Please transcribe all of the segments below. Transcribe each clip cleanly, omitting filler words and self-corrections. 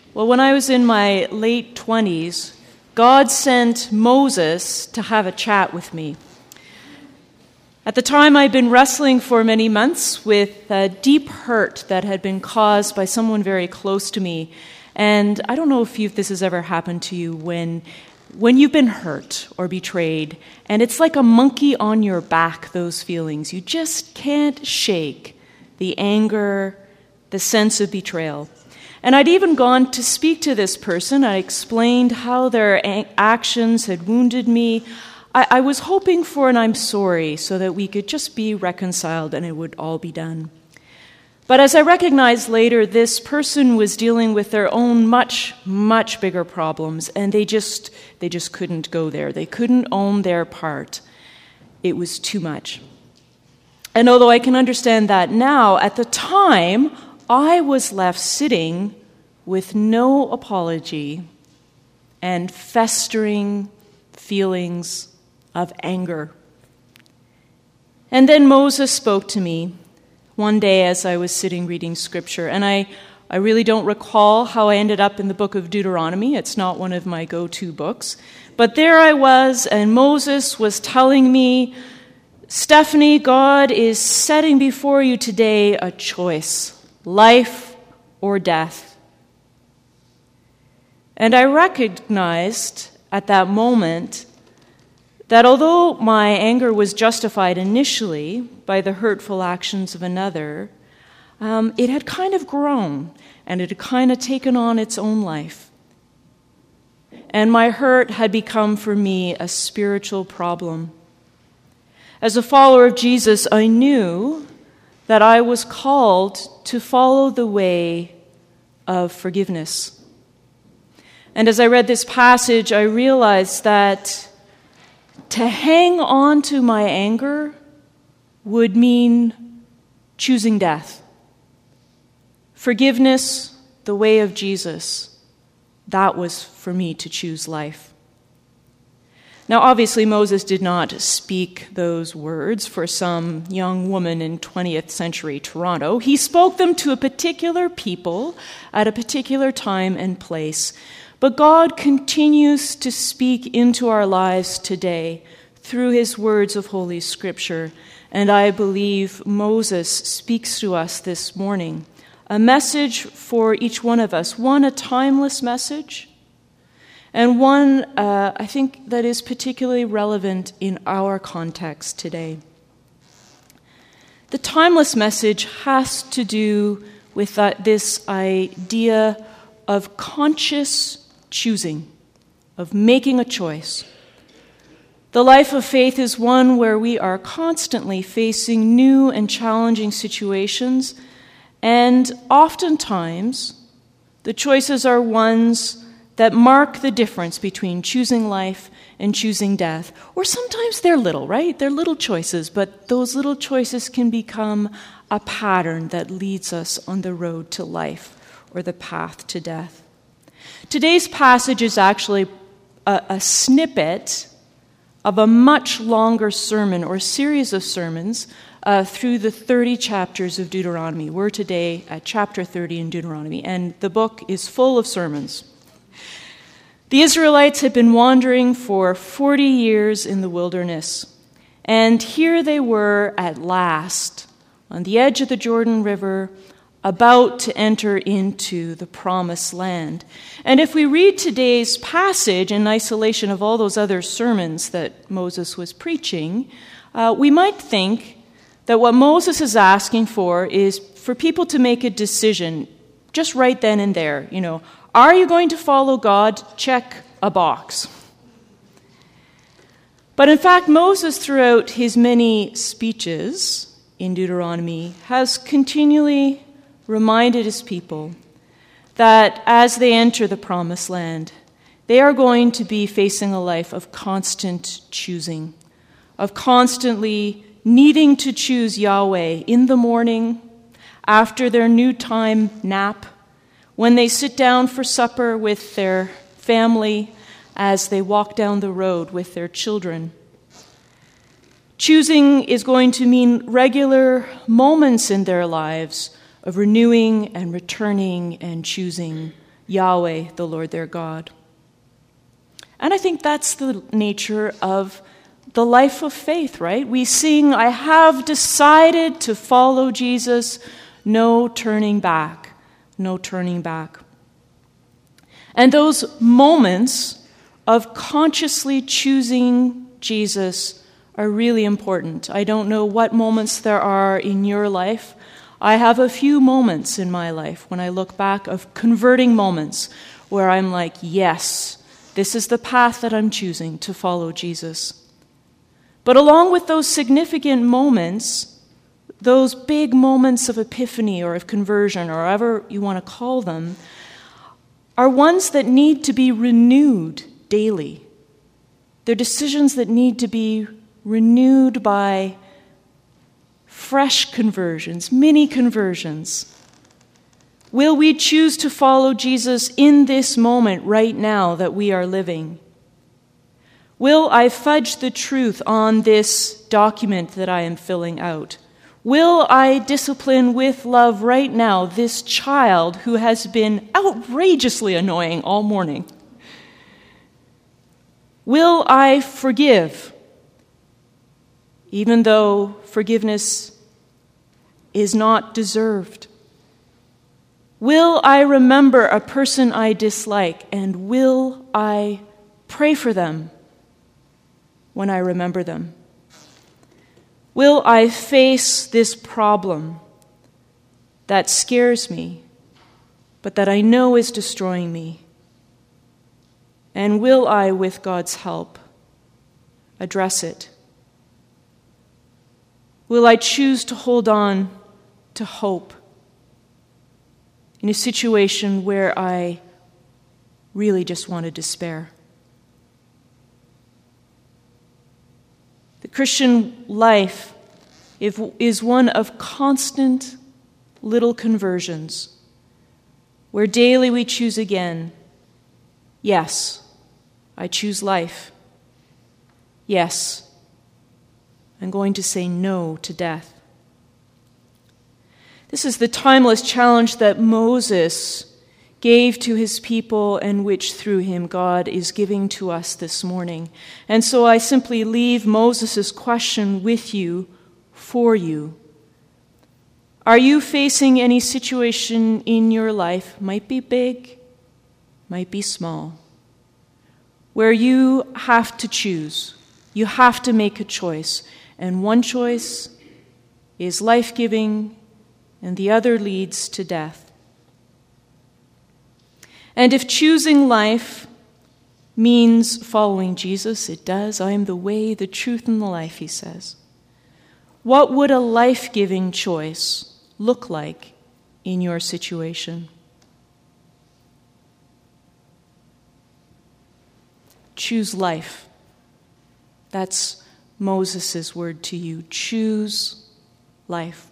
Well, when I was in my late 20s, God sent Moses to have a chat with me. At the time, I'd been wrestling for many months with a deep hurt that had been caused by someone very close to me. And I don't know if this has ever happened to you when you've been hurt or betrayed, and it's like a monkey on your back, those feelings. You just can't shake the anger, the sense of betrayal. And I'd even gone to speak to this person. I explained how their actions had wounded me. I was hoping for an I'm sorry so that we could just be reconciled and it would all be done. But as I recognized later, this person was dealing with their own much, much bigger problems, and they just couldn't go there. They couldn't own their part. It was too much. And although I can understand that now, at the time, I was left sitting with no apology and festering feelings of anger. And then Moses spoke to me one day as I was sitting reading scripture, and I really don't recall how I ended up in the book of Deuteronomy. It's not one of my go-to books. But there I was, and Moses was telling me, Stephanie, God is setting before you today a choice. Life or death. And I recognized at that moment that although my anger was justified initially by the hurtful actions of another, it had kind of grown and it had kind of taken on its own life. And my hurt had become for me a spiritual problem. As a follower of Jesus, I knew that I was called to follow the way of forgiveness. And as I read this passage, I realized that to hang on to my anger would mean choosing death. Forgiveness, the way of Jesus, that was for me to choose life. Now, obviously, Moses did not speak those words for some young woman in 20th century Toronto. He spoke them to a particular people at a particular time and place. But God continues to speak into our lives today through his words of Holy Scripture. And I believe Moses speaks to us this morning. A message for each one of us. One, a timeless message. And one, I think, that is particularly relevant in our context today. The timeless message has to do with this idea of conscious choosing, of making a choice. The life of faith is one where we are constantly facing new and challenging situations, and oftentimes the choices are ones that mark the difference between choosing life and choosing death. Or sometimes they're little, right? They're little choices, but those little choices can become a pattern that leads us on the road to life or the path to death. Today's passage is actually a snippet of a much longer sermon or series of sermons through the 30 chapters of Deuteronomy. We're today at chapter 30 in Deuteronomy, and the book is full of sermons. The Israelites had been wandering for 40 years in the wilderness, and here they were at last on the edge of the Jordan River, about to enter into the promised land. And if we read today's passage in isolation of all those other sermons that Moses was preaching, we might think that what Moses is asking for is for people to make a decision just right then and there. You know, are you going to follow God? Check a box. But in fact, Moses, throughout his many speeches in Deuteronomy, has continually reminded his people that as they enter the promised land, they are going to be facing a life of constant choosing, of constantly needing to choose Yahweh in the morning, after their noontime nap, when they sit down for supper with their family, as they walk down the road with their children. Choosing is going to mean regular moments in their lives of renewing and returning and choosing Yahweh, the Lord their God. And I think that's the nature of the life of faith, right? We sing, I have decided to follow Jesus, no turning back, no turning back. And those moments of consciously choosing Jesus are really important. I don't know what moments there are in your life. I have a few moments in my life when I look back of converting moments where I'm like, yes, this is the path that I'm choosing to follow Jesus. But along with those significant moments, those big moments of epiphany or of conversion, or however you want to call them, are ones that need to be renewed daily. They're decisions that need to be renewed by fresh conversions, mini conversions. Will we choose to follow Jesus in this moment right now that we are living? Will I fudge the truth on this document that I am filling out? Will I discipline with love right now this child who has been outrageously annoying all morning? Will I forgive, even though forgiveness is not deserved? Will I remember a person I dislike, and will I pray for them when I remember them? Will I face this problem that scares me, but that I know is destroying me? And will I, with God's help, address it? Will I choose to hold on to hope in a situation where I really just want to despair? The Christian life is one of constant little conversions, where daily we choose again, yes, I choose life. Yes, I'm going to say no to death. This is the timeless challenge that Moses gave to his people and which through him God is giving to us this morning. And so I simply leave Moses' question with you, for you. Are you facing any situation in your life, might be big, might be small, where you have to choose, you have to make a choice, and one choice is life-giving and the other leads to death? And if choosing life means following Jesus, it does. I am the way, the truth, and the life, he says. What would a life-giving choice look like in your situation? Choose life. That's Moses' word to you. Choose life.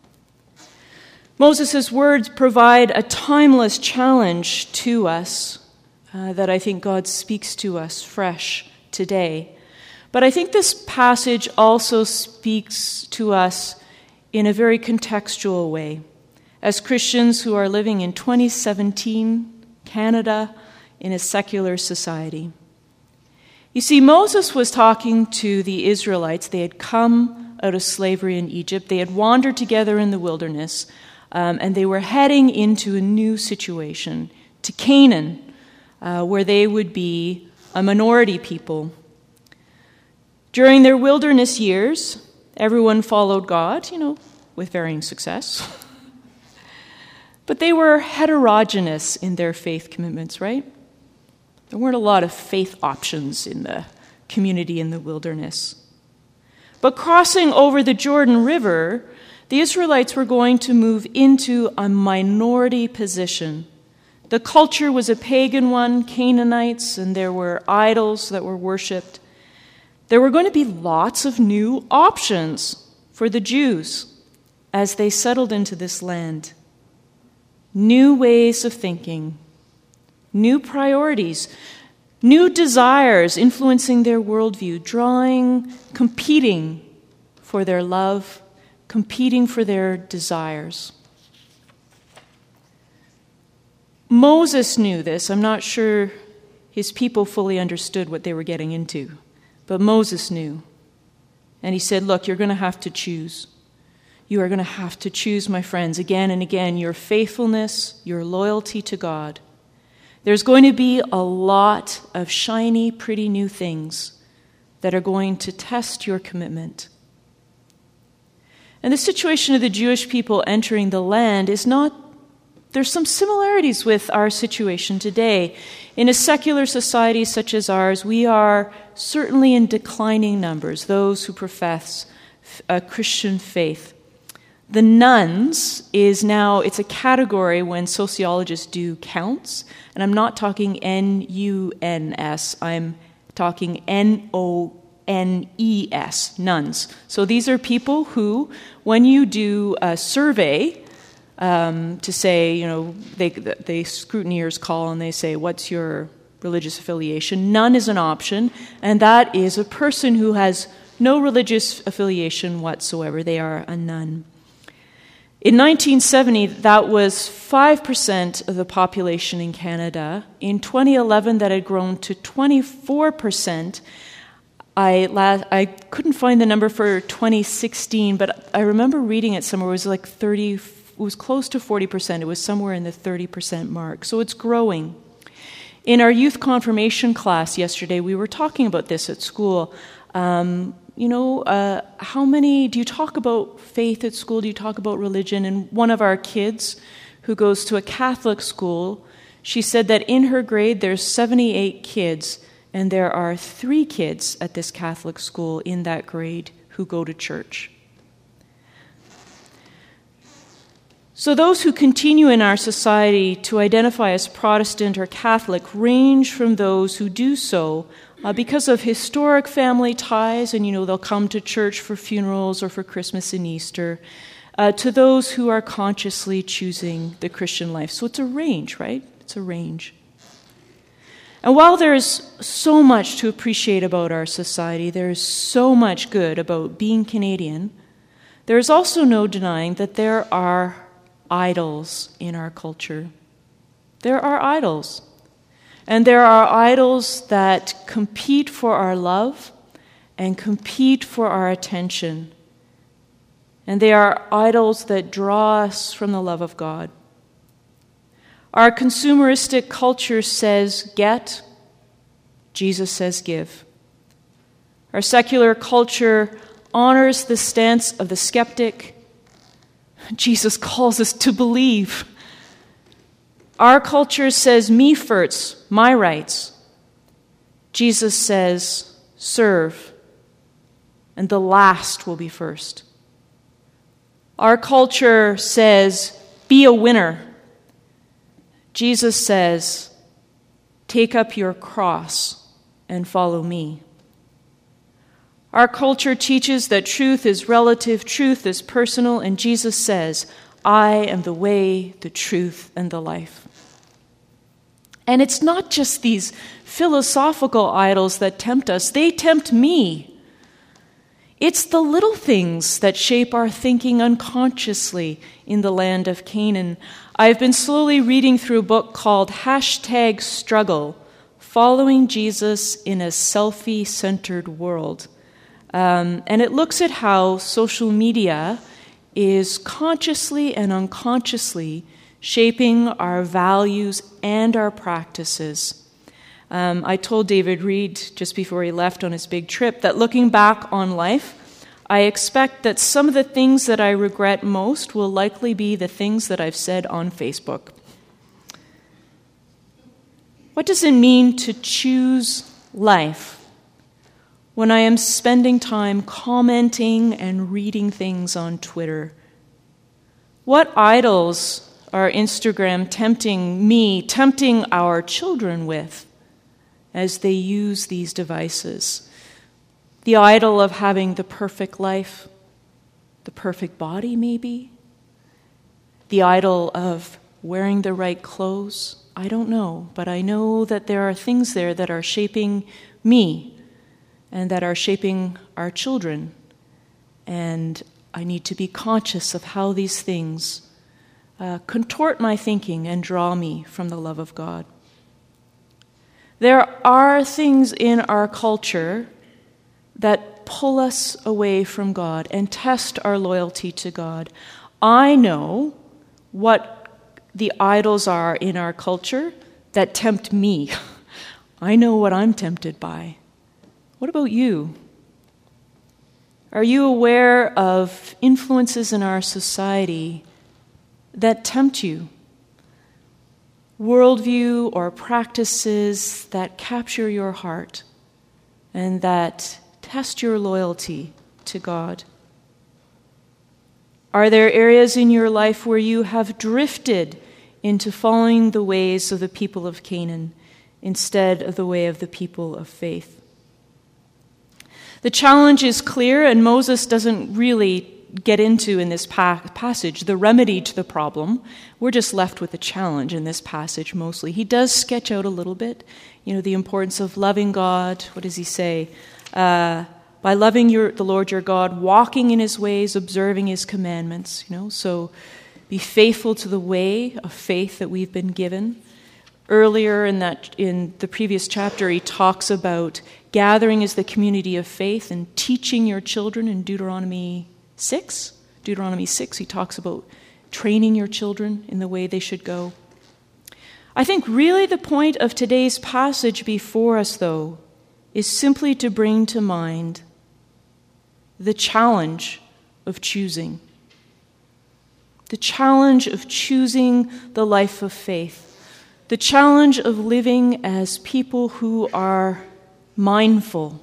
Moses' words provide a timeless challenge to us that I think God speaks to us fresh today. But I think this passage also speaks to us in a very contextual way. As Christians who are living in 2017 Canada in a secular society. You see, Moses was talking to the Israelites. They had come out of slavery in Egypt. They had wandered together in the wilderness. And they were heading into a new situation, to Canaan, where they would be a minority people. During their wilderness years, everyone followed God, with varying success. But they were heterogeneous in their faith commitments, right? There weren't a lot of faith options in the community in the wilderness. But crossing over the Jordan River, the Israelites were going to move into a minority position. The culture was a pagan one, Canaanites, and there were idols that were worshipped. There were going to be lots of new options for the Jews as they settled into this land. New ways of thinking, new priorities, new desires influencing their worldview, competing for their love, competing for their desires. Moses knew this. I'm not sure his people fully understood what they were getting into, but Moses knew. And he said, look, you're going to have to choose. You are going to have to choose, my friends, again and again, your faithfulness, your loyalty to God. There's going to be a lot of shiny, pretty new things that are going to test your commitment. And the situation of the Jewish people entering the land is not, there's some similarities with our situation today. In a secular society such as ours, we are certainly in declining numbers, those who profess a Christian faith. The nuns is now, it's a category when sociologists do counts, and I'm not talking N-U-N-S, I'm talking N-O-N-E-S, nuns. So these are people who, when you do a survey, to say, they scrutineers call and they say, what's your religious affiliation? None is an option, and that is a person who has no religious affiliation whatsoever. They are a nun. In 1970, that was 5% of the population in Canada. In 2011, that had grown to 24%. I couldn't find the number for 2016, but I remember reading it somewhere. It was like 30. It was close to 40%. It was somewhere in the 30% mark. So it's growing. In our youth confirmation class yesterday, we were talking about this at school. How many, do you talk about faith at school? Do you talk about religion? And one of our kids who goes to a Catholic school, she said that in her grade there's 78 kids, and there are 3 kids at this Catholic school in that grade who go to church. So those who continue in our society to identify as Protestant or Catholic range from those who do so because of historic family ties, and they'll come to church for funerals or for Christmas and Easter, to those who are consciously choosing the Christian life. So it's a range, right? It's a range. And while there's so much to appreciate about our society, there's so much good about being Canadian, there's also no denying that there are idols in our culture. There are idols. And there are idols that compete for our love and compete for our attention. And they are idols that draw us from the love of God. Our consumeristic culture says get, Jesus says give. Our secular culture honors the stance of the skeptic. Jesus calls us to believe. Our culture says me first, my rights. Jesus says serve, and the last will be first. Our culture says be a winner. Jesus says take up your cross and follow me. Our culture teaches that truth is relative, truth is personal, and Jesus says, I am the way, the truth, and the life. And it's not just these philosophical idols that tempt us, they tempt me. It's the little things that shape our thinking unconsciously in the land of Canaan. I've been slowly reading through a book called #Struggle, Following Jesus in a Selfie-Centered World. And it looks at how social media is consciously and unconsciously shaping our values and our practices. I told David Reed just before he left on his big trip that looking back on life, I expect that some of the things that I regret most will likely be the things that I've said on Facebook. What does it mean to choose life when I am spending time commenting and reading things on Twitter? What idols are Instagram tempting our children with as they use these devices? The idol of having the perfect life, the perfect body maybe? The idol of wearing the right clothes? I don't know, but I know that there are things there that are shaping me and that are shaping our children. And I need to be conscious of how these things contort my thinking and draw me from the love of God. There are things in our culture that pull us away from God and test our loyalty to God. I know what the idols are in our culture that tempt me. I know what I'm tempted by. What about you? Are you aware of influences in our society that tempt you? Worldview or practices that capture your heart and that test your loyalty to God? Are there areas in your life where you have drifted into following the ways of the people of Canaan instead of the way of the people of faith? The challenge is clear, and Moses doesn't really get into in this passage the remedy to the problem. We're just left with the challenge in this passage mostly. He does sketch out a little bit, the importance of loving God. What does he say? By loving the Lord your God, walking in his ways, observing his commandments. So be faithful to the way of faith that we've been given. Earlier in the previous chapter, he talks about gathering as the community of faith and teaching your children in Deuteronomy 6, he talks about training your children in the way they should go. I think really the point of today's passage before us, though, is simply to bring to mind the challenge of choosing. The challenge of choosing the life of faith. The challenge of living as people who are mindful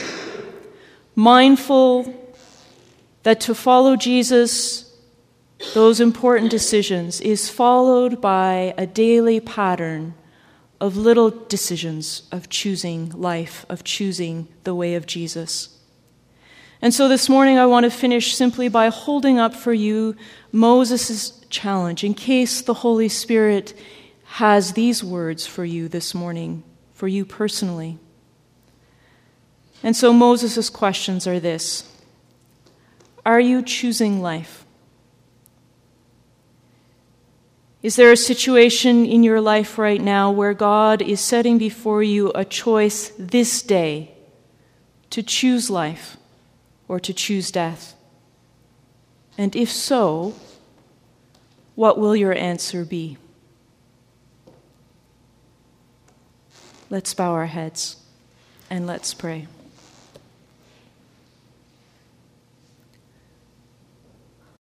that to follow Jesus, those important decisions, is followed by a daily pattern of little decisions of choosing life, of choosing the way of Jesus. And so this morning I want to finish simply by holding up for you Moses' challenge, in case the Holy Spirit has these words for you this morning, for you personally. And so Moses' questions are this. Are you choosing life? Is there a situation in your life right now where God is setting before you a choice this day to choose life or to choose death? And if so, what will your answer be? Let's bow our heads and let's pray.